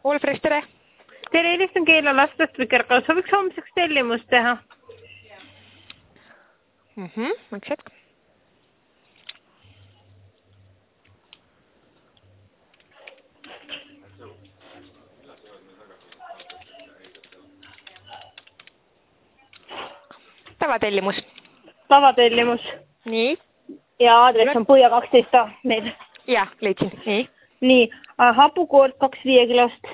Olfres, tere! Tere, helistan Keila lastlastrikerga. Sooviks homseks tellimust teha. Üks hetk. Tavatellimus. Tavatellimus. Nii. Ja aadress on Põhja 12 meil. Ja, leidsin. Nii. Nii, hapukoort 2 5 kilost.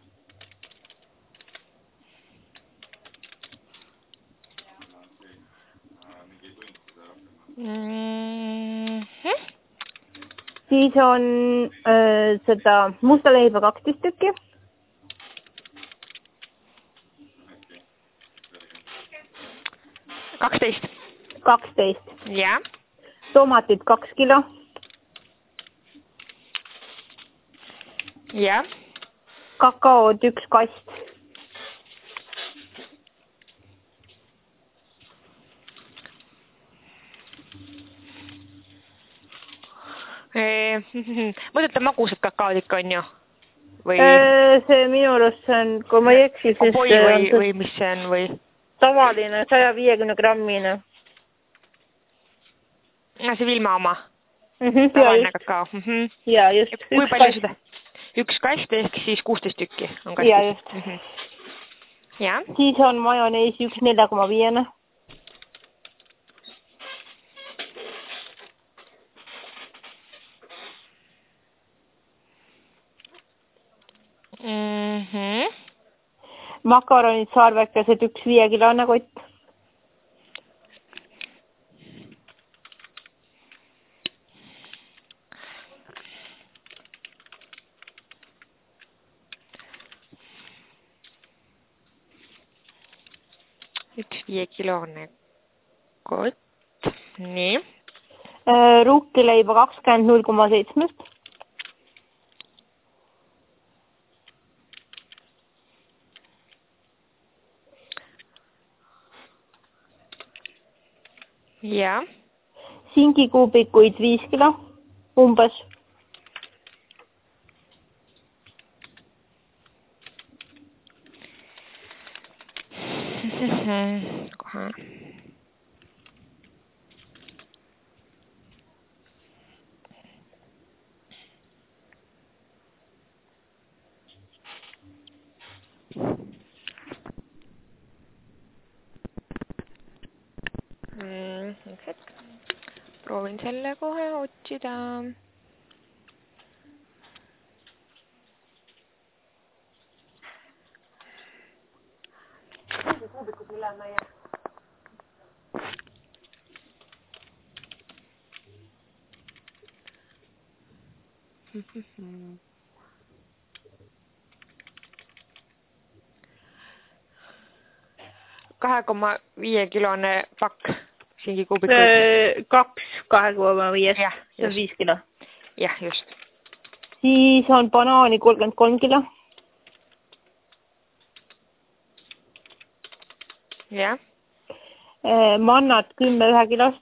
Siis on seda musta leiba 12 tükki. Kaksteist. 12. Ja. Tomatid 2 kilo. Ja. Kakaod 1 kast. Mõtlete magusad kakaod ikka on ju? Või... See minu arust on, kui ma ei eksi, siis Oboi või mis see on või? Tavaline 150 grammine. See Vilma oma? Tavaline kakao. Ja just. Kui palju seda? 1 kast ehk siis 16 tükki on kastis? Ja just. Ja. Siis on majonees 1 4,5. Makaronid saarvekesed 1 5 kilone kott. Üks 5 kilone kott. Nii. Ruukileiba 20 0,7. Ja. Singikuubikuid 5 kilo, umbes. Kohe. Üks hetk. Proovin selle kohe otsida. Kuubikud üle meie. Kahekoma 5 kilone pakk singikuubikuid. 2 2,5. Jah, see on 5 kilo. Jah, just. Siis on banaani 33 kilo. Jah. Mannat 10 1 kilost.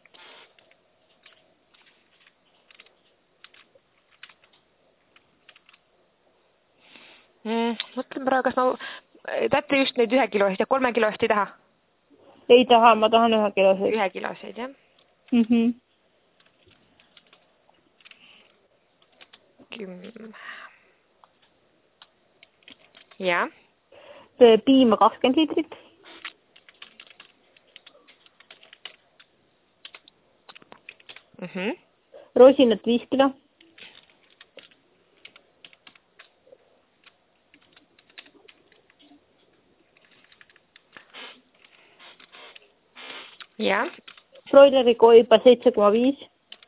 Mõtlen praegu, kas ma tätte just neid 1 kilost ja 3 kilost ei taha? Ei taha, ma tahan 1 kiloseid. 1 kiloseid, jah? 10. Ja. Piima 20 liitrit. Rosinat 5 kilo. Ja. Broileri koiba 7,5.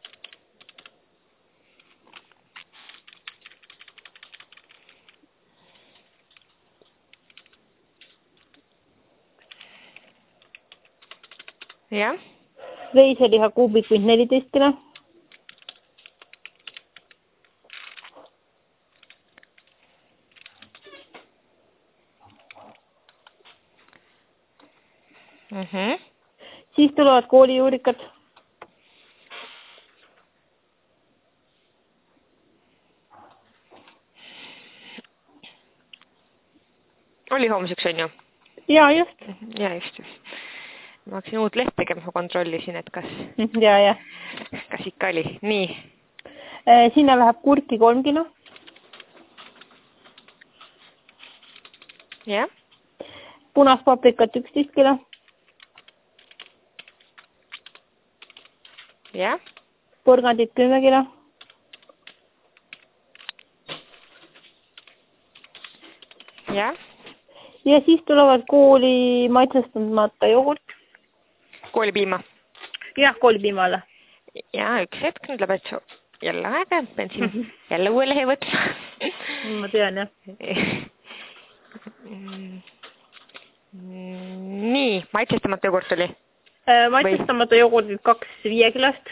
Ja. Veiseliha kuubikuid 14 kilo. Siis tulevad koolijuurikad. oli homseks, on ju? Ja, just. Ja, just. Ma hakkasin uut leht tegema, ma kontrollisin, et kas ikka oli. Nii. Sinna läheb kurki 3 kilo. Jah. Punast paprikat 11 kilo. Jah. Porgandit 10 kilo. Jah. Ja siis tulevad kooli maitsestamata jogurt. Koolipiima. Jah, koolipiimale. Ja, üks hetk, nüüd läheb jälle aega, pean siin jälle uue lehe võtma. Ma tean, jah. Nii, maitsestamata jogurt oli? Maitsestamata jogurtid 2 5 kilost.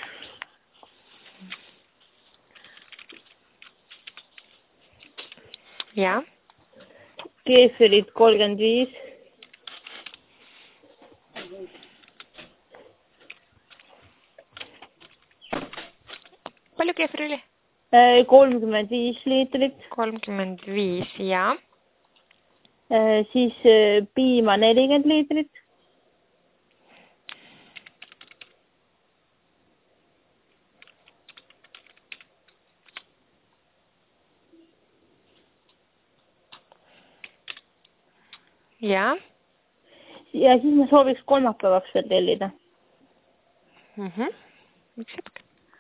Ja. Keefirid 35. Palju keefir oli? 35 liitrit. 35, ja. Siis piima 40 liitrit. Ja. Ja siis ma sooviks kolmapäevaks veel tellida. Üks hetk.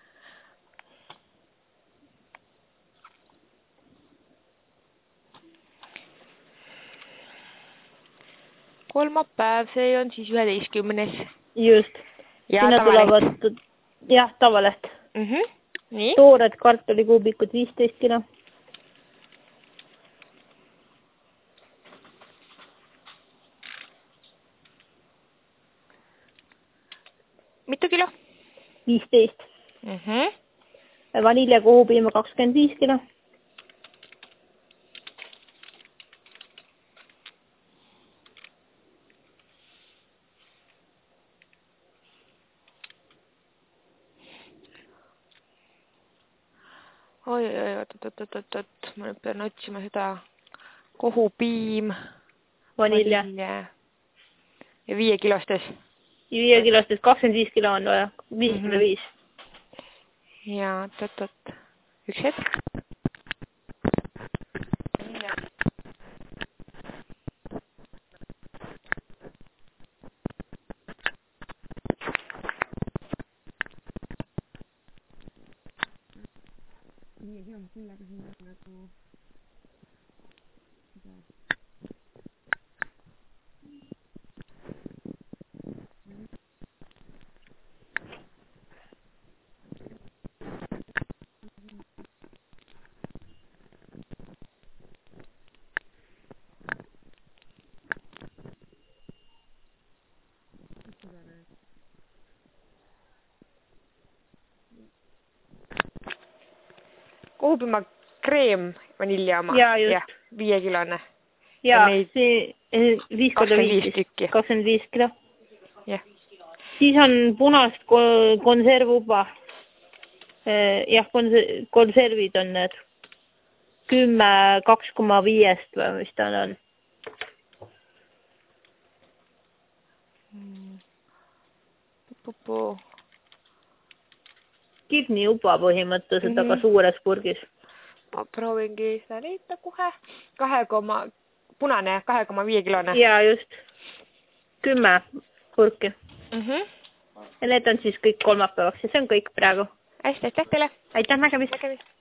Kolmapäev, see on siis 11. Just. Ja sinna tavaleht. Tulevad, jah, tavaleht. Nii. Toored kartulikuubikud 15 kilo. Mitu kilo? 15. Vaniljakohupiima 25 kilo. Oi, oot. Ma nüüd pean otsima seda kohupiim. Vanilja. Ja 5 kilostes. 5 kilostes 25 kilo on vaja. 55. Ja, oot. Üks hetk. Kohupiima kreem vanilja oma. Ja, just. 5 kilone. Ja, see 5 korda 5. 25 kilo. Jah. Siis on punast konservuba. Jah, konservid on need 10 2,5 või mis ta on. Kidniuba põhimõtteliselt, aga suures purgis. Ma proovingi seda leida kohe. Punane 2,5 kilone. Ja, just. 10 purki. Ja need on siis kõik kolmapäevaks ja see on kõik praegu. Hästi, aitäh teile. Aitäh, nägemist.